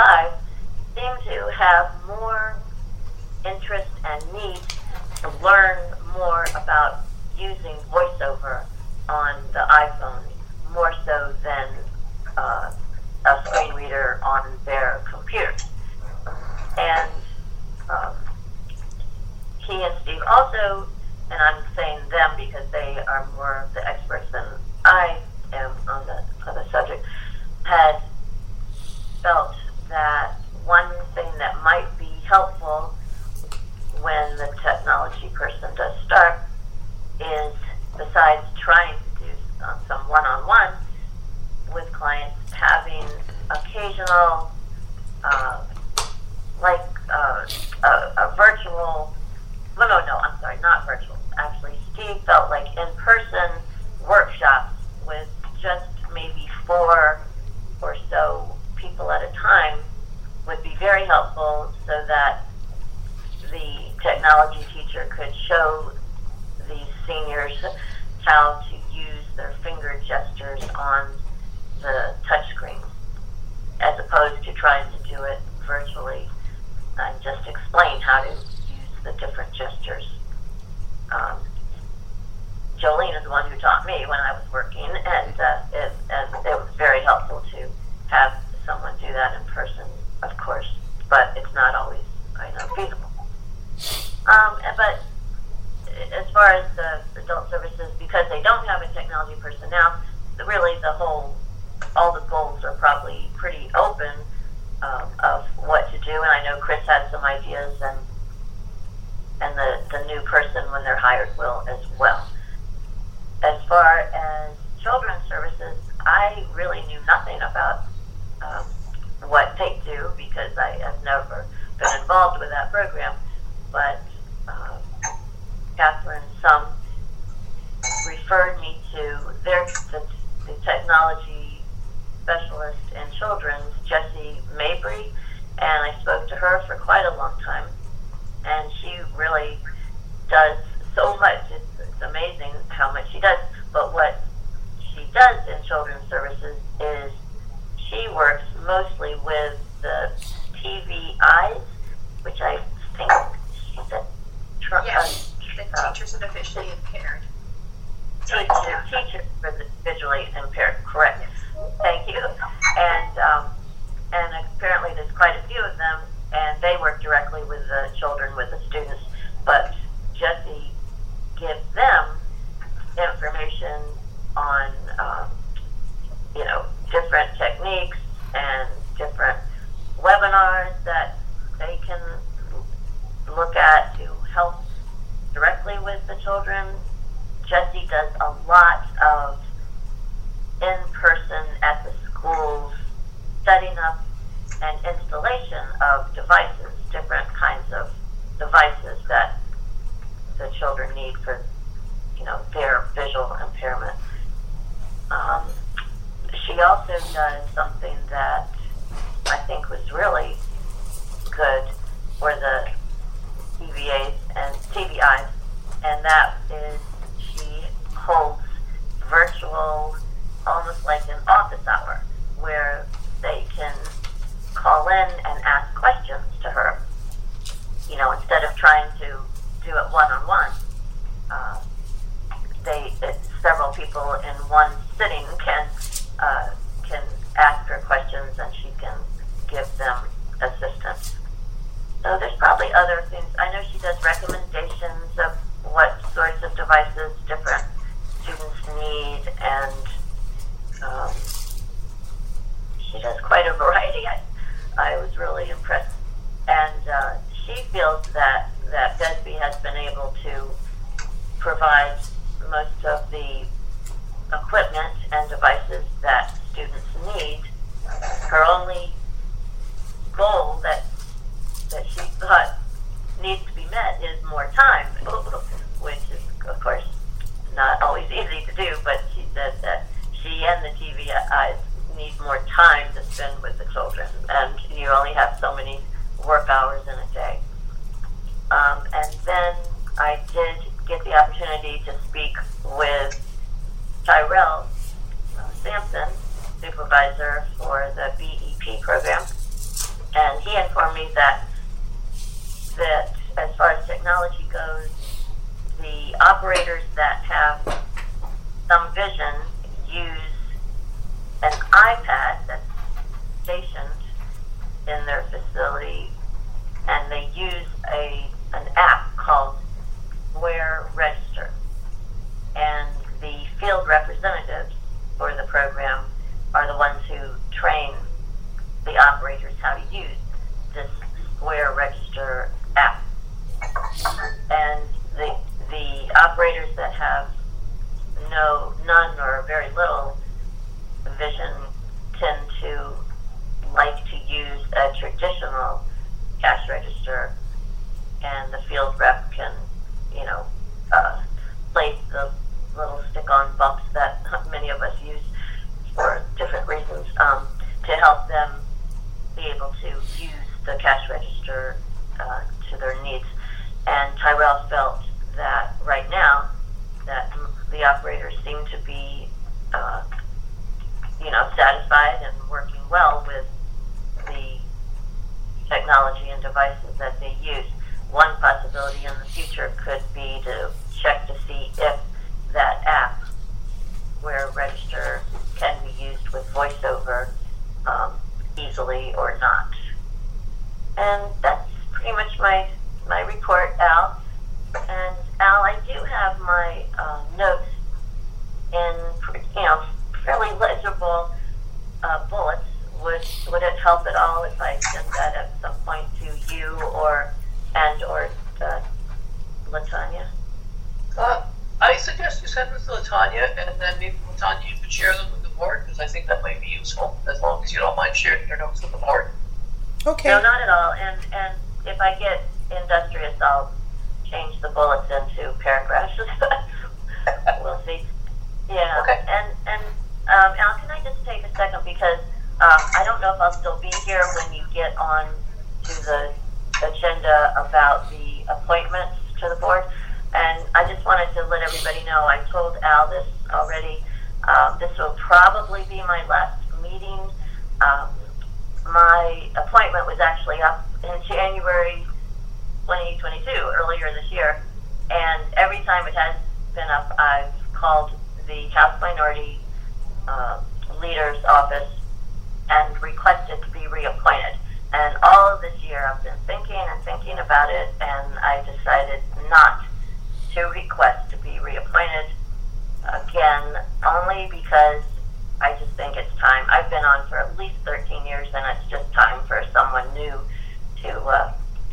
5 seem to have more interest and need to learn more about using VoiceOver on the iPhone, more so than a screen reader on their computer. And he and Steve also, and I'm saying them because they are more the experts than I am on the subject, had felt that one thing that might be helpful when the technology person does start is, besides trying to do some one-on-one with clients, having occasional, a virtual, I'm sorry, not virtual. Actually, Steve felt like in-person workshops with just maybe 4 or so people at a time would be very helpful, so that the technology teacher could show these seniors how to use their finger gestures on the touchscreen, as opposed to trying to do it virtually and just explain how to use the different gestures. Jolene is the one who taught me when I was working, and it was very helpful to have someone do that in person, of course, but it's not always, feasible. But as far as the adult services, because they don't have a technology person now, really all the goals are probably pretty open of what to do, and I know Chris has some ideas, and the new person, when they're hired, will as well. As far as children's services, I really knew nothing about what they do, because I have never been involved with that program, but Catherine Sum referred me to the technology specialist in children's, Jessie Mabry, and I spoke to her for quite a long time, and she really does so much. It's amazing how much she does, but what she does in children's services is she works mostly with the TVIs, which I think she said... the teachers of the visually impaired. Teachers for the visually impaired, correct. Yes. Thank you. And apparently there's quite a few of them, and they work directly with the children, with the students, but Jessie gives them information on, different techniques and different webinars that they can look at to help directly with the children. Jessie does a lot of in-person at the schools, setting up and installation of devices, different kinds of devices that the children need for, their visual impairment. She also does something that I think was really good for the TVIs, and that is she holds virtual, almost like an office hour, where they can call in and ask questions to her. Instead of trying to do it one-on-one, several people in one sitting can ask her questions, and she can give them assistance. So there's probably other things. I know she does recommendations of what sorts of devices different students need, and she does quite a variety. I was really impressed. And she feels that Desby has been able to provide most of the equipment and devices that students need. Her only goal that she thought needs to be met is more time, which is, of course, not always easy to do, but she said that she and the TVIs need more time to spend with the children, and you only have so many work hours in a day. And then I did get the opportunity to speak with Tyrell Sampson, supervisor for the BEP program, told me that as far as technology goes, the operators that have some vision use an iPad that's stationed in their facility, and they use an app called Square Register. And the field representatives for the program are the ones who train the operators how to use this Square Register app. And the operators that have none or very little vision tend to like to use a traditional cash register, and the field rep can, place the little stick-on bumps that many of us use for different reasons, to help them be able to use the cash register to their needs. And Tyrell felt that right now that the operators seem to be, satisfied and working well with the technology and devices that they use. One possibility in the future could be to check to see if that app, Square Register, can be used with VoiceOver easily or not. And that's pretty much my report, Al. And Al, I do have my notes in fairly legible bullets. Would it help at all if I send that at some point to you or LaTanya? I suggest you send them to LaTanya, and then maybe LaTanya, you could share them with the board, because I think that might be useful, as long as you don't mind sharing your notes with the board. Okay. No, not at all. And if I get industrious, I'll change the bullets into paragraphs. We'll see. Yeah. Okay. And Al, can I just take a second, because I don't know if I'll still be here when you get on to the agenda about the appointments to the board. And I just wanted to let everybody know, I told Al this already, this will probably be my last meeting. My appointment was actually up in January 2022, earlier this year. And every time it has been up, I've called the House Minority Leader's office and requested to be reappointed. And all of this year I've been thinking about it, and I decided not to request to be reappointed again, only because I just think it's time. I've been on for at least 13 years, and it's just time for someone new to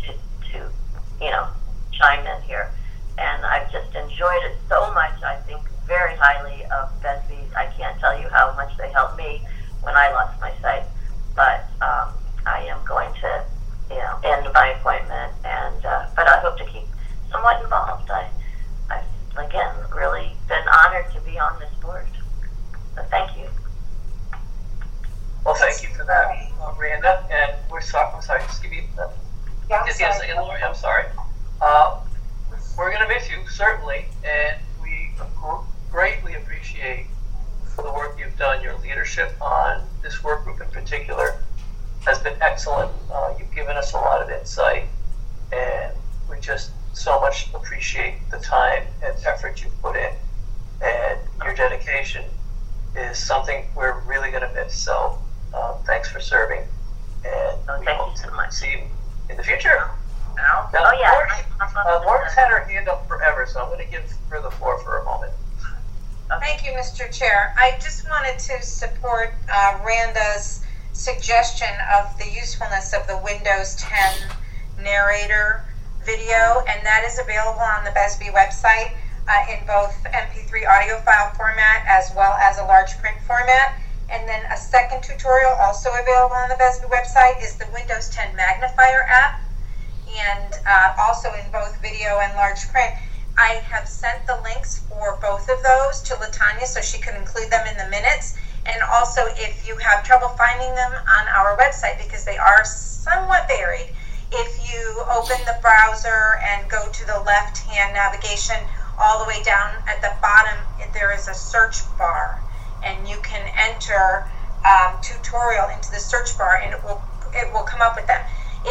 chime in here. And I've just enjoyed it so much. I think very highly of BESBs. I can't tell you how much they helped me when I lost my sight, but I am going to, end my appointment, and but I hope to keep somewhat involved. I've again really been honored to be on this board. So thank you. Well, thank you for that, Randa. And I'm sorry, just give me a second, Lori. I'm sorry. We're going to miss you, certainly, and we greatly appreciate the work you've done. Your leadership on this work group in particular has been excellent. You've given us a lot of insight, and we just so much appreciate the time and effort you've put in. And your dedication is something we're really going to miss. So thanks for serving, and we hope to see you in the future. Now, Laura's had her hand up forever, so I'm going to give her the floor for a moment. Thank you, Mr. Chair. I just wanted to support Randa's suggestion of the usefulness of the Windows 10 narrator video, and that is available on the BESB website in both MP3 audio file format as well as a large print format. And then a second tutorial also available on the BESB website is the Windows 10 magnifier app, and also in both video and large print. I have sent the links for both of those to LaTanya so she can include them in the minutes. And also, if you have trouble finding them on our website, because they are somewhat varied, if you open the browser and go to the left-hand navigation all the way down at the bottom, there is a search bar, and you can enter tutorial into the search bar, and it will come up with them. If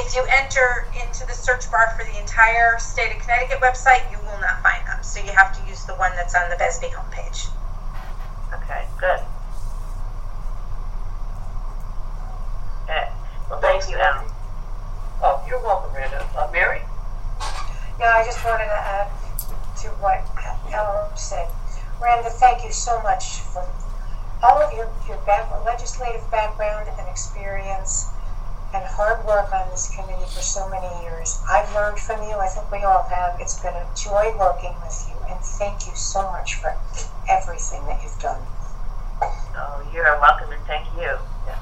if you enter into the search bar for the entire state of Connecticut website, you will not find them. So you have to use the one that's on the VESB homepage. Okay, good. Okay. Well, thank you, Al. Oh, you're welcome, Randa. Mary? Yeah, I just wanted to add to what Eleanor said. Randa, thank you so much for all of your legislative background and experience and hard work on this committee for so many years. I've learned from you. I think we all have. It's been a joy working with you, and thank you so much for everything that you've done. Oh, you're welcome, and thank you. Yeah.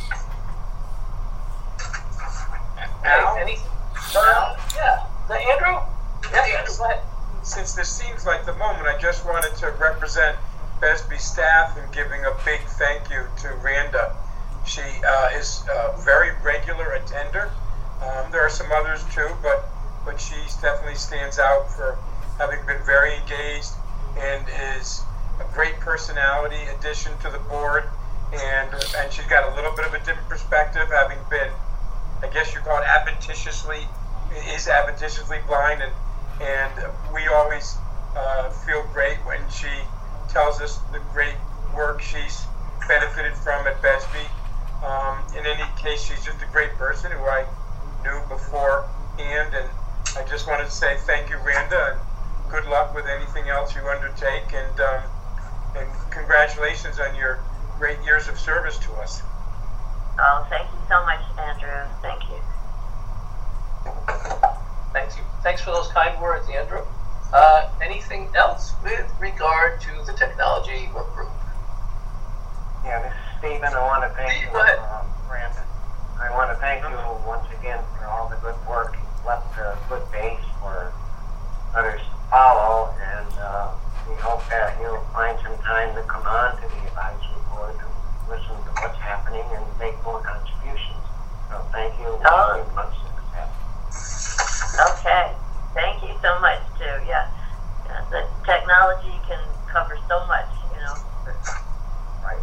Al? Anything? Yeah. Andrew? Yes, Andrew, go ahead. Since this seems like the moment, I just wanted to represent VESB staff in giving a big thank you to Randa. She is a very regular attender. There are some others too, but she definitely stands out for having been very engaged and is a great personality addition to the board. And she's got a little bit of a different perspective, having been, I guess you call it adventitiously blind, and we always feel great when she tells us the great work she's benefited from at VESB. In any case, she's just a great person who I knew beforehand, and I just wanted to say thank you, Randa, and good luck with anything else you undertake, and congratulations on your great years of service to us. Oh, thank you so much, Andrew. Thank you. Thank you. Thanks for those kind words, Andrew. Anything else with regard to the technology work group? Yeah, this is Stephen. I want to thank you, Randa. I want to thank you once again for all the good work. You've left a good base for others to follow, and we hope that you'll find some time to come on to the advisory board and listen to what's happening and make more contributions. So thank you. Oh. Much success. Okay. Thank you so much, too. Yeah. The technology can cover so much, you know. Right.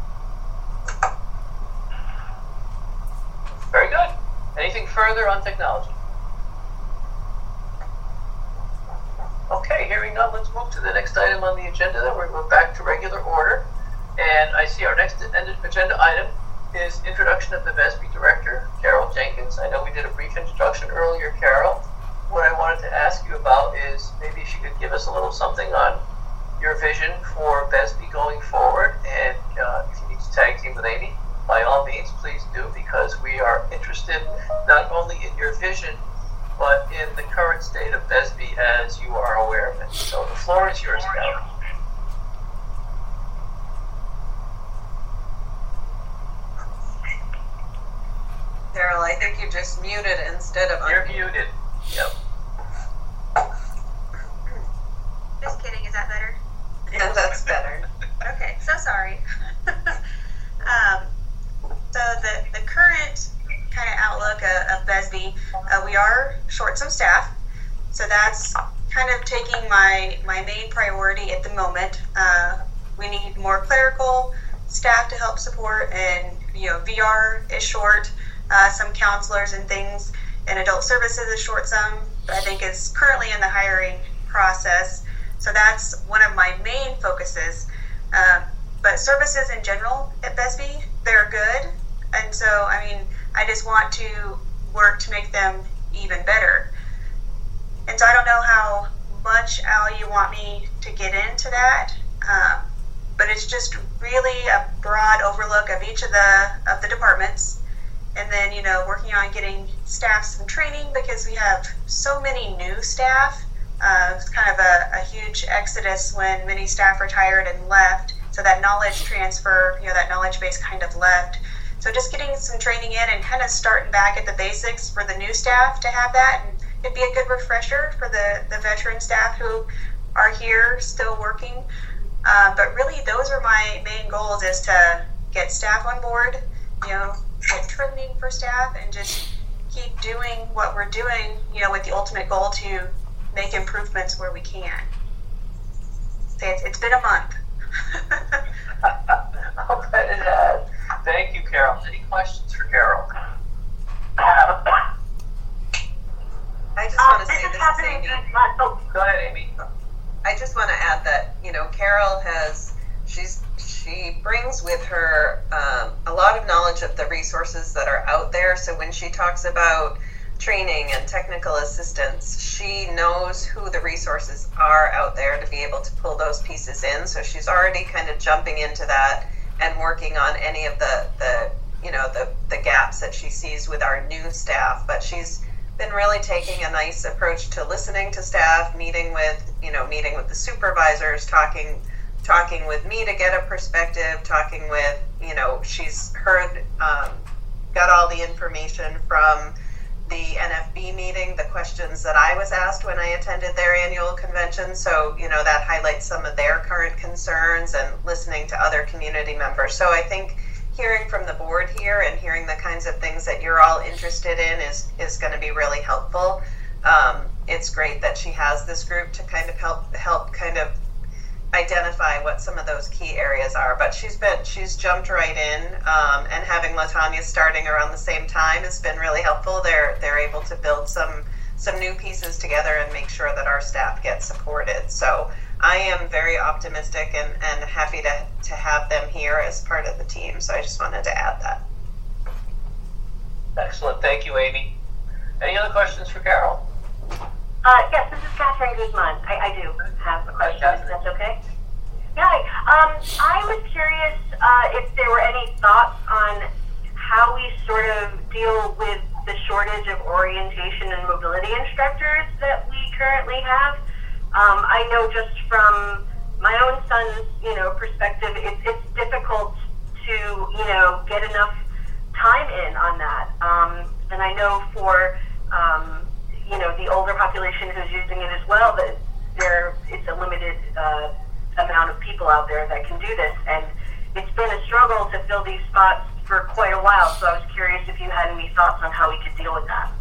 Very good. Anything further on technology? Okay, hearing none, let's move to the next item on the agenda. Then we're back to regular order. And I see our next agenda item is introduction of the VESB director, Carol Jenkins. I know we did a brief introduction earlier, Carol. What I wanted to ask you about is maybe if you could give us a little something on your vision for VESB going forward. And if you need to tag team with Amy, by all means, please do, because we are interested not only in your vision, but in the current state of VESB as you are aware of it. So the floor is yours, Carol. Carol, I think you just muted instead of You're unmuted. muted. Yep. Just kidding, is that better? Yeah, that's better. Okay, so sorry. So the current kind of outlook of VESB, we are short some staff. So that's kind of taking my main priority at the moment. We need more clerical staff to help support, and VR is short. Some counselors and things, and adult services is short some. I think is currently in the hiring process. So that's one of my main focuses. But services in general at VESB, they're good. And so, I just want to work to make them even better. And so I don't know how much, Al, you want me to get into that. But it's just really a broad overlook of each of the departments. And then, working on getting staff some training, because we have so many new staff. It's kind of a huge exodus when many staff retired and left. So that knowledge transfer, that knowledge base kind of left. So just getting some training in and kind of starting back at the basics for the new staff to have that. And it'd be a good refresher for the veteran staff who are here still working. But really, those are my main goals, is to get staff on board, get training for staff, and just keep doing what we're doing, with the ultimate goal to make improvements where we can. So it's been a month. I'll bet it has. Thank you, Carol. Any questions for Carol? Amy. Oh, Go ahead, Amy. I just want to add that, Carol she brings with her a lot of knowledge of the resources that are out there. So when she talks about training and technical assistance, she knows who the resources are out there to be able to pull those pieces in. So she's already kind of jumping into that and working on any of the gaps that she sees with our new staff. But she's been really taking a nice approach to listening to staff, meeting with the supervisors, talking with me to get a perspective, talking with, she's heard, got all the information from the NFB meeting, the questions that I was asked when I attended their annual convention. So, that highlights some of their current concerns and listening to other community members. So I think hearing from the board here and hearing the kinds of things that you're all interested in is going to be really helpful. It's great that she has this group to kind of help kind of identify what some of those key areas are. But she's jumped right in, and having LaTanya starting around the same time has been really helpful. They're able to build some new pieces together and make sure that our staff gets supported. So I am very optimistic and happy to have them here as part of the team. So I just wanted to add that. Excellent. Thank you, Amy. Any other questions for Carol? Yes, this is Catherine Guzman. I do have a question, if that's okay. Yeah, I was curious if there were any thoughts on how we sort of deal with the shortage of orientation and mobility instructors that we currently have. I know just from my own son's, perspective, it's difficult to, get enough time in on that. And I know for, the older population who's using it as well, that it's a limited amount of people out there that can do this. And it's been a struggle to fill these spots for quite a while. So I was curious if you had any thoughts on how we could deal with that.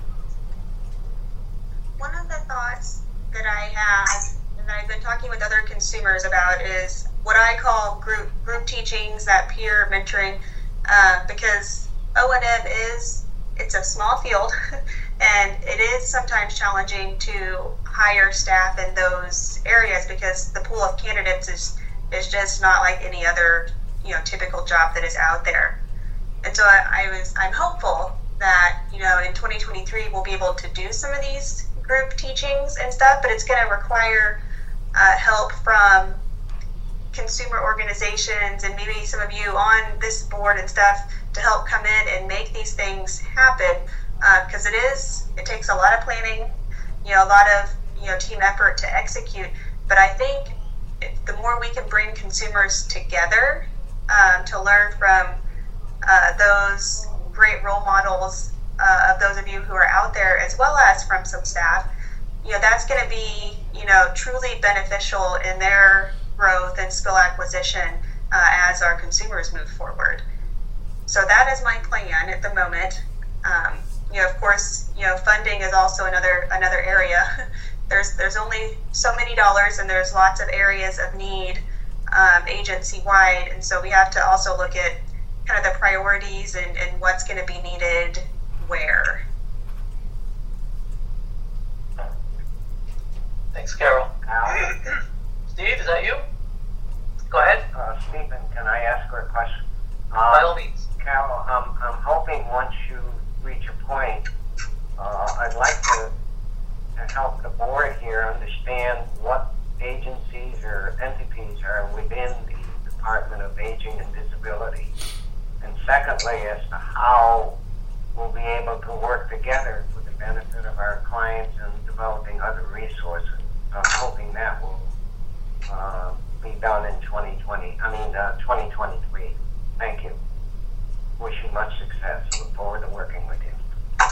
One of the thoughts that I have and that I've been talking with other consumers about is what I call group teachings, that peer mentoring, because O&M it's a small field and it is sometimes challenging to hire staff in those areas because the pool of candidates is just not like any other typical job that is out there. And so I'm hopeful that in 2023 we'll be able to do some of these group teachings and stuff, but it's going to require help from consumer organizations and maybe some of you on this board and stuff to help come in and make these things happen, because it takes a lot of planning, a lot of team effort to execute. But I think the more we can bring consumers together to learn from those great role models of those of you who are out there, as well as from some staff, that's going to be truly beneficial in their growth and skill acquisition as our consumers move forward. So that is my plan at the moment. Of course, funding is also another area. There's only so many dollars, and there's lots of areas of need agency-wide, and so we have to also look at kind of the priorities and what's going to be needed where. Thanks, Carol. Steve, is that you? Go ahead. Stephen, can I ask her a question? By all means. Carol, I'm hoping once you reach a point, I'd like to help the board here understand what agencies or entities are within the Department of Aging and Disability. And secondly, as to how we'll be able to work together for the benefit of our clients and developing other resources. I'm hoping that will be done in 2023. Thank you. Wish you much success. Look forward to working with you.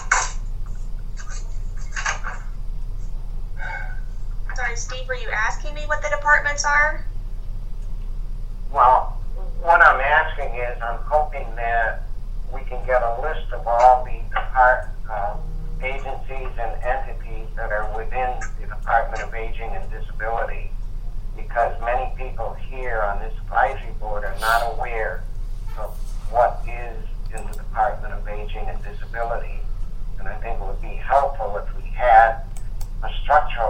Sorry, Steve, were you asking me what the departments are? Well, what I'm asking is I'm hoping that we can get a list of all the agencies and entities that are within the Department of Aging and Disability, because many people here on this advisory board are not aware of what is in the Department of Aging and Disability. And I think it would be helpful if we had a structural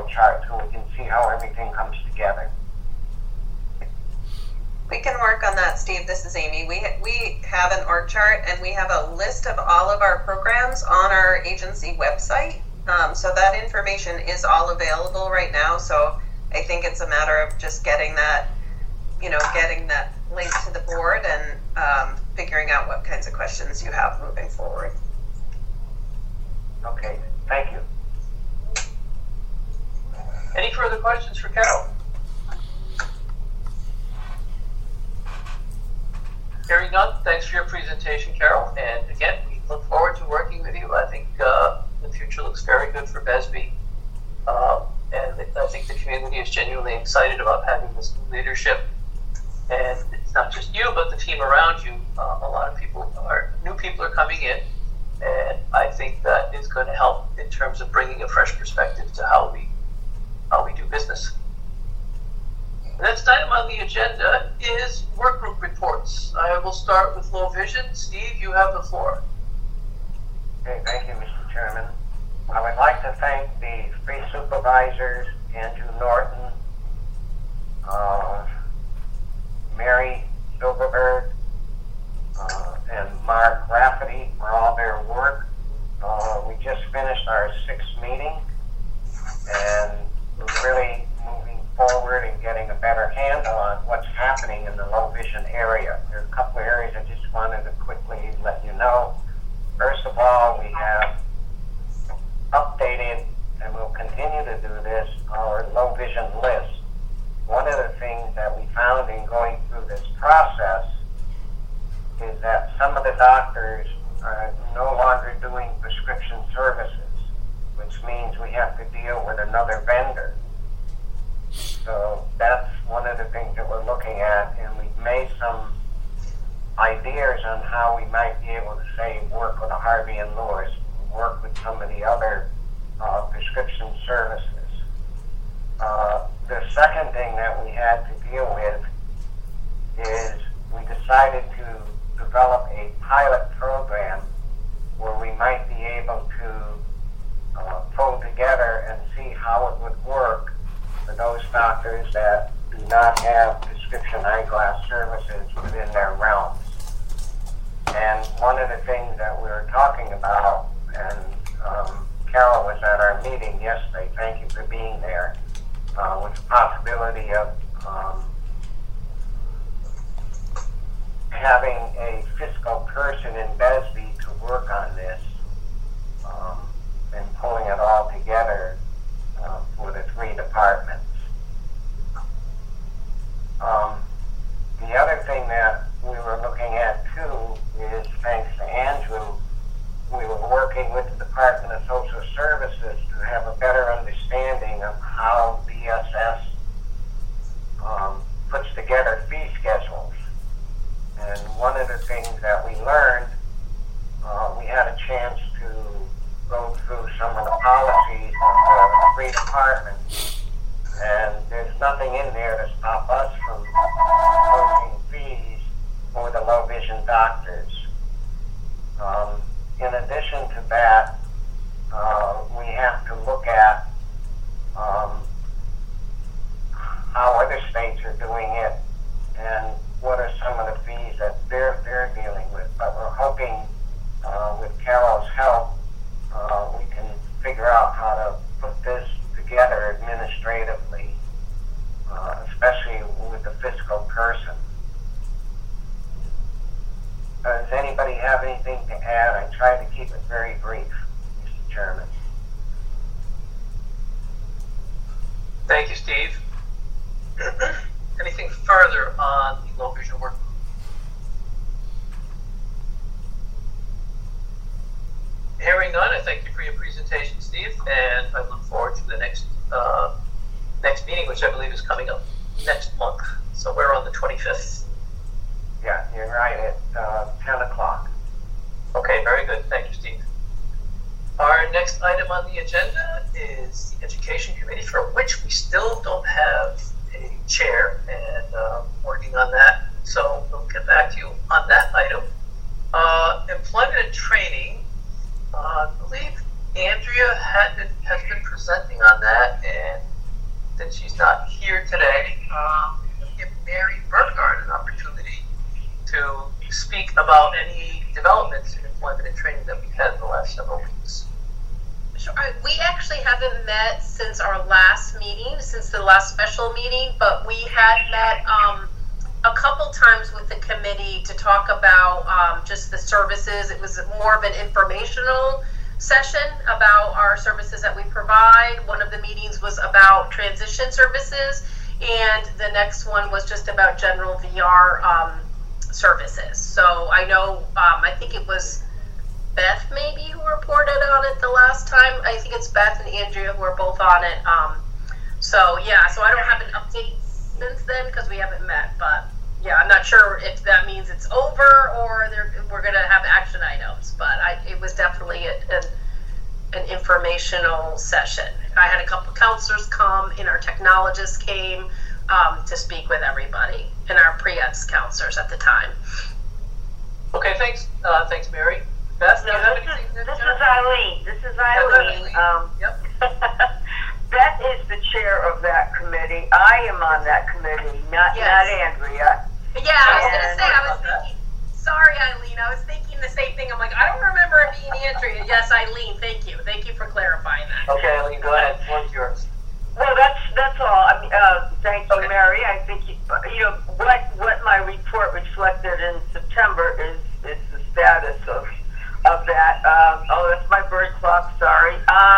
Steve, this is Amy. We have an org chart, and we have a list of all of our programs on our agency website. So that information is all available right now. So I think it's a matter of just getting that link to the board and figuring out what kinds of questions you have moving forward. Okay, thank you. Any further questions for Carol? Hearing none, thanks for your presentation, Carol. And again, we look forward to working with you. I think the future looks very good for BESB. And I think the community is genuinely excited about having this new leadership. And it's not just you, but the team around you. A lot of new people are coming in. And I think that is going to help in terms of bringing a fresh perspective to how we do business. The next item on the agenda is work group reports. I will start with Low Vision. Steve, you have the floor. Okay, thank you, Mr. Chairman. I would like to thank the three supervisors, Andrew Norton, Mary Silverberg, and Mark Rafferty for all their work. We just finished our 6th meeting, and we're really moving forward and getting a better handle on what's happening in the low vision area. There are a couple of areas I just wanted to quickly let you know. First of all, we have updated, and we'll continue to do this, our low vision list. One of the things that we found in going through this process is that some of the doctors are no longer doing prescription services, which means we have to deal with another vendor. So that's one of the things that we're looking at, and we've made some ideas on how we might be able to, say, work with a Harvey and Lewis, work with some of the other prescription services. The second thing that we had to deal with is we decided to develop a pilot program where we might be able to pull together and see how it would work for those doctors that do not have prescription eyeglass services within their realms. And one of the things that we were talking about, and Carol was at our meeting yesterday, thank you for being there, was the possibility of having a fiscal person in BESB to work on this and pulling it all together for the 3 departments. The other thing that we were looking at too is, thanks to Andrew, we were working with the Department of Social Services to have a better understanding of how DSS puts together fee schedules. And one of the things that we learned, we had a chance to go through some of the policies of the 3 departments, and there's nothing in there to stop us from posting fees for the low vision doctors. In addition to that, we have to look at how other states are doing it and what are some of the fees that they're dealing with. But we're hoping with Carol's help, we can figure out how to put this together administratively, especially with the fiscal person. Does anybody have anything to add? I tried to keep it very brief, Mr. Chairman. Thank you, Steve. Anything further on the low vision work group? Hearing none, I thank you for your presentation, Steve, and I look forward to the next meeting, which I believe is coming up next month. So we're on the 25th. Yeah, you're right, at 10 o'clock. Okay, very good. Thank you, Steve. Our next item on the agenda is the Education Committee, for which we still don't have a chair, and working on that. So we'll get back to you on that item. Employment and training, I believe Andrea has been presenting on that, and since she's not here today, we'll give Mary Burgard an opportunity to speak about any developments in employment and training that we've had in the last several weeks. Sure. We actually haven't met since our last meeting, since the last special meeting, but we had met a couple times with the committee to talk about just the services. It was more of an informational session about our services that we provide. One of the meetings was about transition services, and the next one was just about general VR services. So I know, I think it was Beth maybe who reported on it the last time. I think it's Beth and Andrea who are both on it. So yeah, so I don't have an update since then because we haven't met, but yeah, I'm not sure if that means it's over or we're going to have action items, but it was definitely an informational session. I had a couple counselors come, and our technologists came to speak with everybody, and our pre-eds counselors at the time. Okay, thanks, Mary. Beth, do you have anything? This is Eileen. Yep. Beth is the chair of that committee. I am on that committee, not Andrea. Yeah, I was going to say, I was thinking, sorry, Eileen, I was thinking the same thing. I'm like, I don't remember it being Andrea. Yes, Eileen, thank you. Thank you for clarifying that. Okay, Eileen, go ahead. What's yours? Well, that's all. I mean, thank you, Mary. I think what my report reflected in September is the status of that. That's my bird clock. Sorry.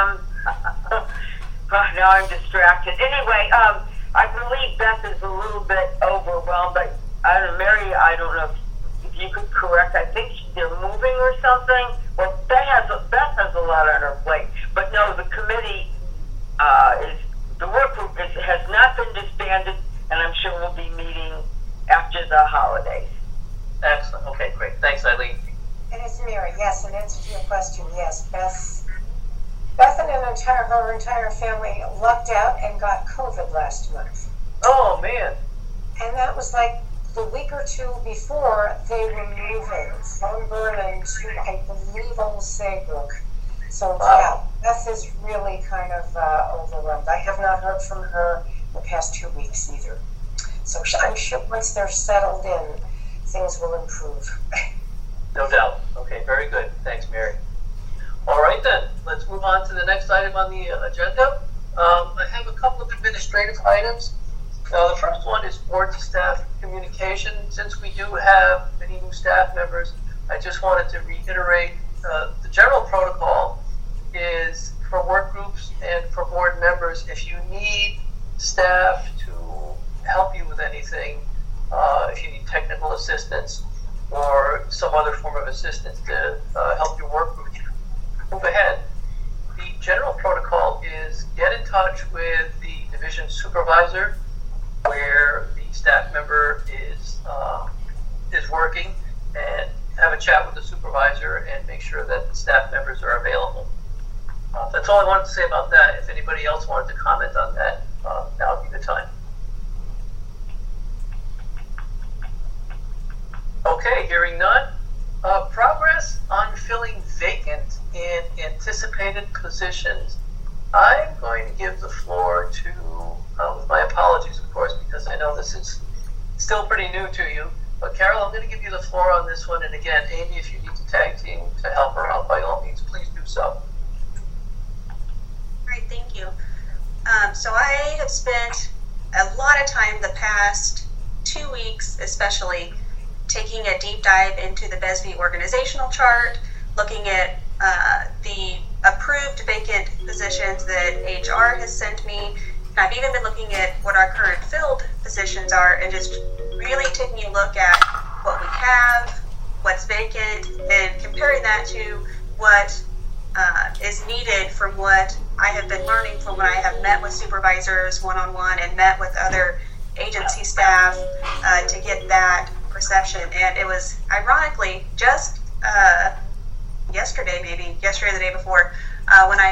Now I'm distracted. Anyway, I believe Beth is a little bit overwhelmed, but Mary, I don't know if you could correct. I think they're moving or something. Well, Beth has a lot on her plate, but no, the committee the work group has not been disbanded, and I'm sure we'll be meeting after the holidays. Excellent. Okay, great. Thanks, Eileen. And it's Mary. Yes, in answer to your question, yes, Beth and her entire family lucked out and got COVID last month. Oh man! And that was like the week or two before they were moving from Berlin to, I believe, Old Saybrook. So yeah, Beth is really kind of overwhelmed. I have not heard from her in the past 2 weeks either. So I'm sure once they're settled in, things will improve. No doubt. Okay, very good. Thanks, Mary. All right then, let's move on to the next item on the agenda. I have a couple of administrative items. The first one is board to staff communication. Since we do have many new staff members, I just wanted to reiterate the general protocol is for work groups and for board members. If you need staff to help you with anything, if you need technical assistance or some other form of assistance to help your work group move ahead, the general protocol is get in touch with the division supervisor where the staff member is working, and have a chat with the supervisor and make sure that the staff members are available. That's all I wanted to say about that. If anybody else wanted to comment on that, now would be the time. Okay, hearing none. Progress on filling vacant and anticipated positions. I'm going to give the floor to, with my apologies, of course, because I know this is still pretty new to you, but Carol, I'm going to give you the floor on this one. And again, Amy, if you need to tag team to help her out, by all means, please do so. Great, thank you. So I have spent a lot of time the past 2 weeks, especially, taking a deep dive into the BESB organizational chart, looking at the approved vacant positions that HR has sent me. And I've even been looking at what our current filled positions are and just really taking a look at what we have, what's vacant, and comparing that to what is needed from what I have been learning from when I have met with supervisors one-on-one and met with other agency staff to get that perception. And it was ironically just yesterday or the day before when I